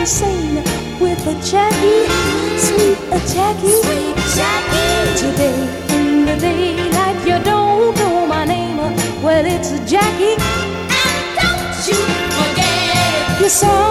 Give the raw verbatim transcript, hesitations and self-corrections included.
sing with a Jackie, sweet a Jackie, sweet Jackie. Today in the daylight you don't know my name. Well, it's a Jackie, and don't you forget it. You saw